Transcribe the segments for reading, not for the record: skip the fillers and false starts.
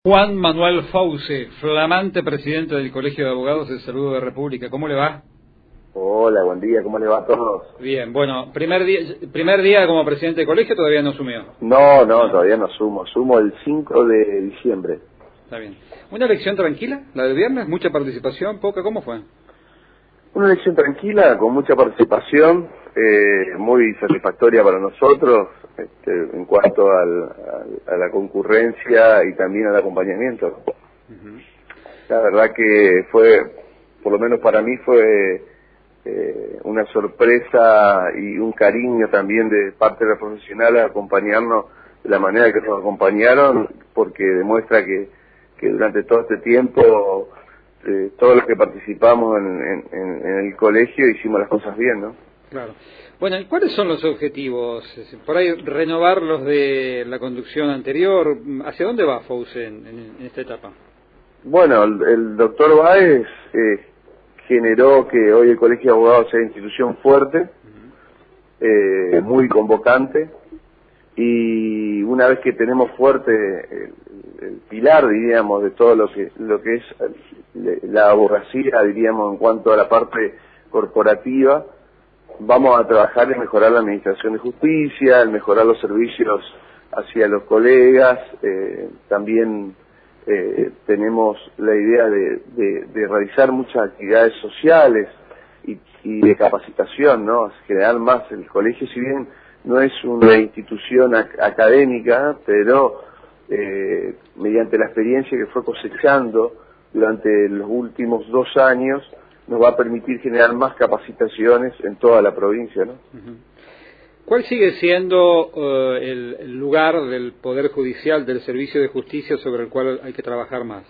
Juan Manuel Fauce, flamante presidente del Colegio de Abogados del Saludo de República. ¿Cómo le va? Hola, buen día, ¿cómo le va a todos? Bien, bueno, primer día como presidente del colegio, todavía no asumió. No, todavía no asumo el 5 de diciembre. Está bien. ¿Una elección tranquila, la del viernes? ¿Mucha participación, poca? ¿Cómo fue? Una elección tranquila, con mucha participación, muy satisfactoria para nosotros, en cuanto a la concurrencia y también al acompañamiento. La verdad que fue, por lo menos para mí fue una sorpresa y un cariño también de parte de los profesionales acompañarnos de la manera que nos acompañaron, porque demuestra que durante todo este tiempo todos los que participamos en el colegio hicimos las cosas bien, ¿no? Claro. Bueno, ¿y cuáles son los objetivos? Por ahí, renovar los de la conducción anterior. ¿Hacia dónde va Fauce en esta etapa? Bueno, el doctor Báez generó que hoy el Colegio de Abogados sea una institución fuerte, muy convocante, y una vez que tenemos fuerte el pilar, diríamos, de todo lo que es la abogacía, diríamos, en cuanto a la parte corporativa, vamos a trabajar en mejorar la administración de justicia, en mejorar los servicios hacia los colegas, también tenemos la idea de realizar muchas actividades sociales y de capacitación, ¿no? Generar más el colegio, si bien no es una institución académica, pero mediante la experiencia que fue cosechando durante los últimos 2 años, nos va a permitir generar más capacitaciones en toda la provincia, ¿no? ¿Cuál sigue siendo el lugar del Poder Judicial, del Servicio de Justicia, sobre el cual hay que trabajar más?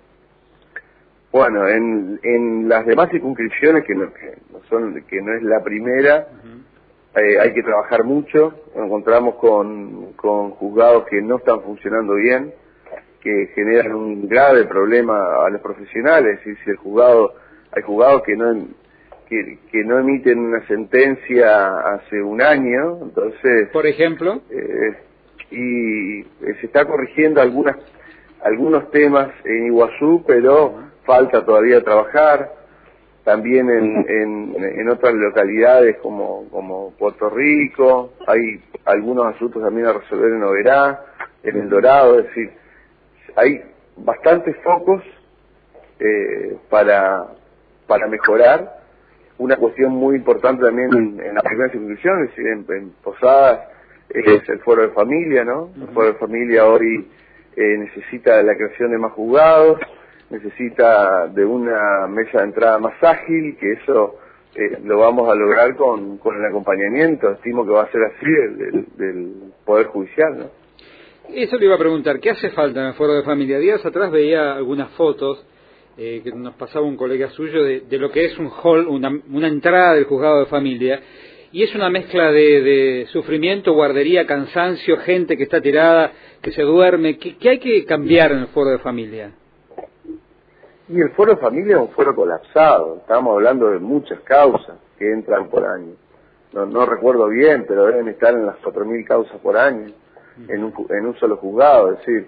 Bueno, en las demás circunscripciones, que no es la primera, hay que trabajar mucho. Nos encontramos con juzgados que no están funcionando bien, que generan un grave problema a los profesionales. Y si hay juzgados que no emiten una sentencia hace un año, entonces... Por ejemplo... y se está corrigiendo algunos temas en Iguazú, pero falta todavía trabajar. También en otras localidades como Puerto Rico, hay algunos asuntos también a resolver en Oberá, en El Dorado, es decir, hay bastantes focos para mejorar. Una cuestión muy importante también en la primera circunscripción, es decir, en Posadas, es el foro de familia, ¿no? El foro de familia hoy necesita la creación de más juzgados, necesita de una mesa de entrada más ágil, que eso lo vamos a lograr con el acompañamiento, estimo que va a ser así, del Poder Judicial, ¿no? Eso le iba a preguntar, ¿qué hace falta en el foro de familia? Días atrás veía algunas fotos que nos pasaba un colega suyo de lo que es un hall, una entrada del juzgado de familia, y es una mezcla de sufrimiento, guardería, cansancio, gente que está tirada, que se duerme. ¿Qué hay que cambiar en el foro de familia? Y el foro de familia es un foro colapsado, estamos hablando de muchas causas que entran por año. No recuerdo bien, pero deben estar en las 4.000 causas por año, en un solo juzgado. Es decir,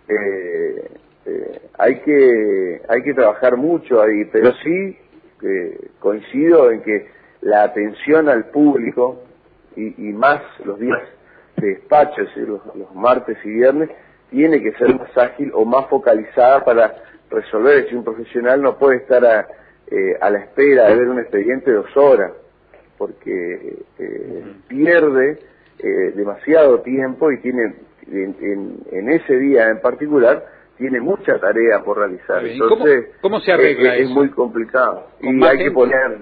hay que trabajar mucho ahí, pero sí coincido en que la atención al público, y más los días de despacho, es decir, los martes y viernes, tiene que ser más ágil o más focalizada para resolver. Es decir, un profesional no puede estar a la espera de ver un expediente 2 horas, porque pierde demasiado tiempo y tiene en ese día en particular tiene mucha tarea por realizar. Entonces, ¿Cómo se arregla eso? Es muy complicado. Y hay que poner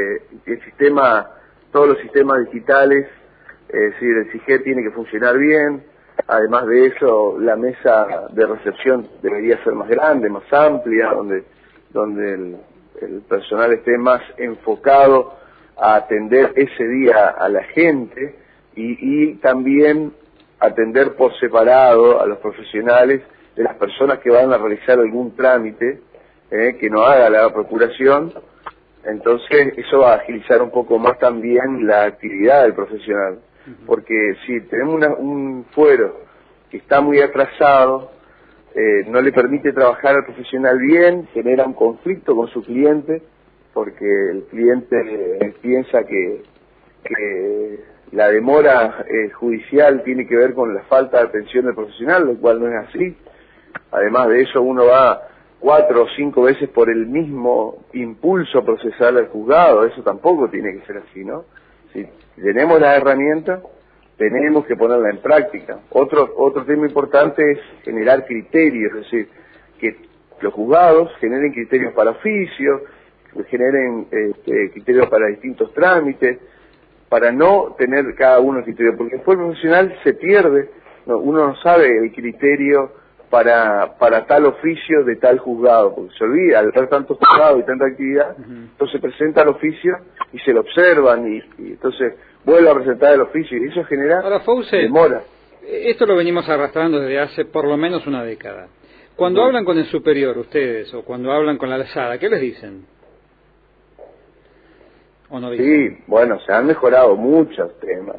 todos los sistemas digitales, es decir, el SIGET tiene que funcionar bien. Además de eso, la mesa de recepción debería ser más grande, más amplia, donde el personal esté más enfocado a atender ese día a la gente y también atender por separado a los profesionales de las personas que van a realizar algún trámite que no haga la procuración. Entonces eso va a agilizar un poco más también la actividad del profesional, porque si tenemos un fuero que está muy atrasado, no le permite trabajar al profesional bien, genera un conflicto con su cliente, porque el cliente piensa que la demora judicial tiene que ver con la falta de atención del profesional, lo cual no es así. Además de eso, uno va 4 o 5 veces por el mismo impulso procesal al juzgado, eso tampoco tiene que ser así, ¿no? Si tenemos la herramienta, tenemos que ponerla en práctica. Otro tema importante es generar criterios, es decir, que los juzgados generen criterios para oficio, generen criterios para distintos trámites, para no tener cada uno el criterio, porque después el profesional se pierde, uno no sabe el criterio para tal oficio de tal juzgado, porque se olvida, al ver tantos juzgados y tanta actividad, entonces presenta el oficio y se lo observan y entonces vuelve a presentar el oficio y eso genera demora. Esto lo venimos arrastrando desde hace por lo menos una década. Cuando hablan con el superior ustedes o cuando hablan con la alzada, ¿qué les dicen? ¿O no dicen? Sí, bueno, se han mejorado muchos temas,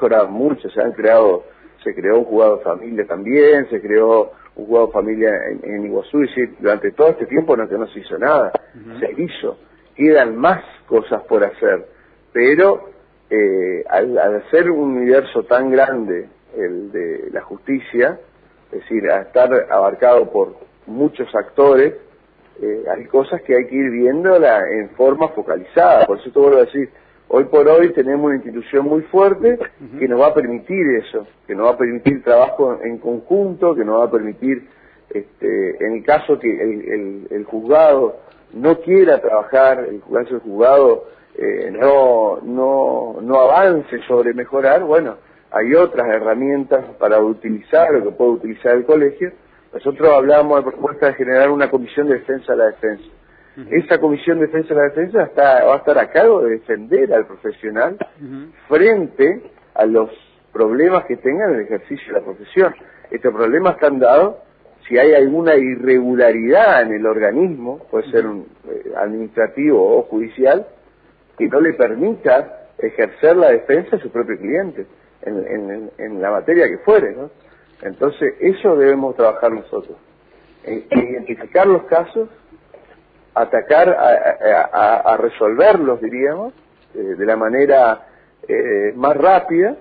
se creó un juzgado de familia también, se creó un juzgado de familia en Iguazú, y sí, durante todo este tiempo no se hizo nada, se hizo, quedan más cosas por hacer, pero al hacer un universo tan grande, el de la justicia, es decir, a estar abarcado por muchos actores, hay cosas que hay que ir viéndola en forma focalizada. Por eso te vuelvo a decir, hoy por hoy tenemos una institución muy fuerte que nos va a permitir eso, que nos va a permitir trabajo en conjunto, que nos va a permitir, en el caso que el juzgado no quiera trabajar, el juzgado no avance sobre mejorar, bueno, hay otras herramientas para utilizar o que puede utilizar el colegio. Nosotros hablamos de propuesta de generar una comisión de defensa de la defensa. Esa comisión de defensa de la defensa va a estar a cargo de defender al profesional frente a los problemas que tenga en el ejercicio de la profesión. Estos problemas están dados si hay alguna irregularidad en el organismo, puede ser un administrativo o judicial, que no le permita ejercer la defensa de su propio cliente, en la materia que fuere, ¿no? Entonces, eso debemos trabajar nosotros. Identificar los casos, atacar a resolverlos, diríamos, de la manera más rápida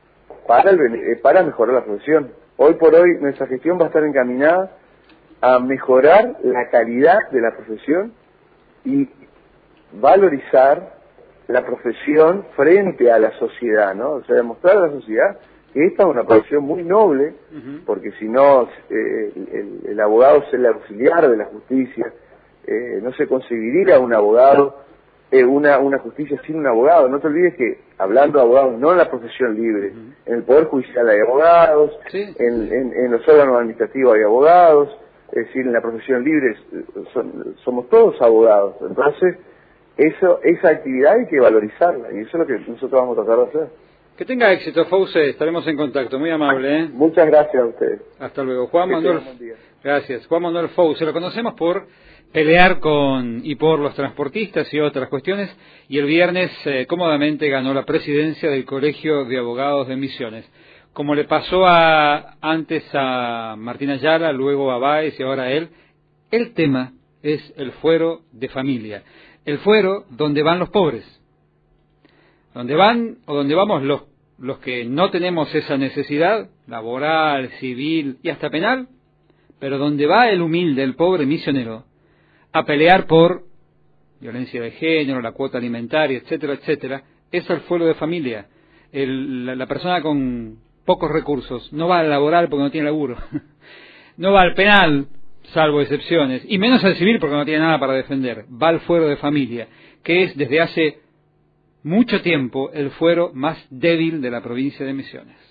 para mejorar la profesión. Hoy por hoy nuestra gestión va a estar encaminada a mejorar la calidad de la profesión y valorizar la profesión frente a la sociedad, ¿no? O sea, demostrar a la sociedad que esta es una profesión muy noble, porque si no, el abogado es el auxiliar de la justicia, no se conseguiría un abogado, una justicia sin un abogado. No te olvides que, hablando de abogados, no en la profesión libre, en el Poder Judicial hay abogados, en los órganos administrativos hay abogados, es decir, en la profesión libre somos todos abogados. Entonces, esa actividad hay que valorizarla, y eso es lo que nosotros vamos a tratar de hacer. Que tenga éxito, Fauce, estaremos en contacto, muy amable, ¿eh? Muchas gracias a ustedes. Hasta luego. Juan Manuel, gracias. Juan Manuel Fauce, lo conocemos por pelear por los transportistas y otras cuestiones, y el viernes cómodamente ganó la presidencia del Colegio de Abogados de Misiones. Como le pasó antes a Martín Ayala, luego a Báez y ahora a él, el tema es el fuero de familia, el fuero donde van los pobres, donde vamos los que no tenemos esa necesidad laboral, civil y hasta penal, pero donde va el humilde, el pobre misionero, a pelear por violencia de género, la cuota alimentaria, etcétera, etcétera, es el fuero de familia. La persona con pocos recursos no va al laboral porque no tiene laburo, no va al penal, salvo excepciones, y menos al civil porque no tiene nada para defender, va al fuero de familia, que es desde hace mucho tiempo el fuero más débil de la provincia de Misiones.